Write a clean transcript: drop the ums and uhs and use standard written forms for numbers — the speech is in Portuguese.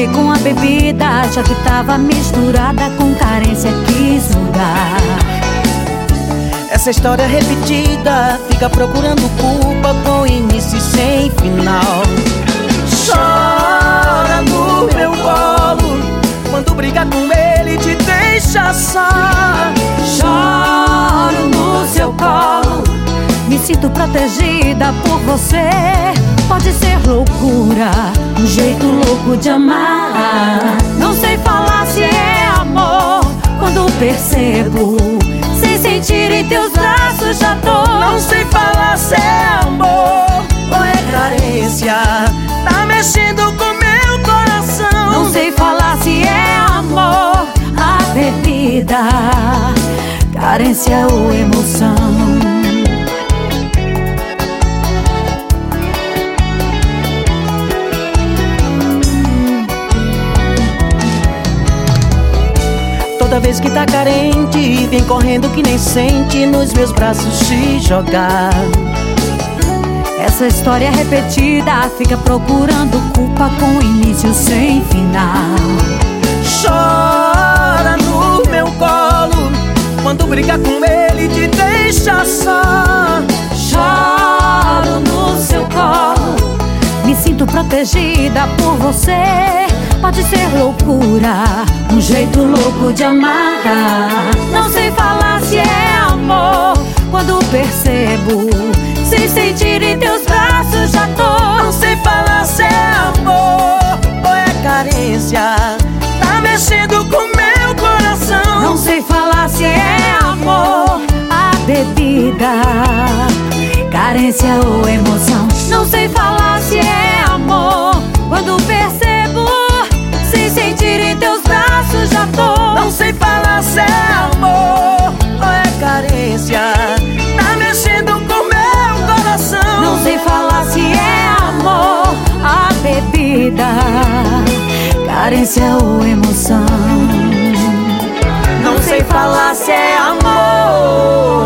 acostumei com a bebida, já que tava misturada com carência, quis mudar. Essa história repetida fica procurando culpa com início e sem final. Chora no meu colo quando briga com ele e te deixa só. Choro no seu colo, me sinto protegida por você. Pode ser loucura, um jeito louco de amar. Não sei falar se é amor quando percebo, sem sentir em teus braços já tô. Não sei falar se é amor ou é carência, tá mexendo com meu coração. Não sei falar se é amor, a bebida, carência ou emoção. Toda vez que tá carente, vem correndo que nem sente, nos meus braços te jogar. Essa história repetida fica procurando culpa com início sem final. Chora no meu colo quando briga com ele e te deixa só. Choro no seu colo, me sinto protegida por você. Pode ser loucura, um jeito louco de amar. Não sei falar se é amor quando percebo, sem sentir em teus braços já tô. Não sei falar se é amor ou é carência, tá mexendo com meu coração. Não sei falar se é amor, a bebida, carência ou emoção. Não sei falar se é amor quando percebo, sem sentir em teus braços já tô. Não sei falar se é amor ou é carência, tá mexendo com meu coração. Não sei falar se é amor, a bebida, carência ou emoção. Não sei falar se é amor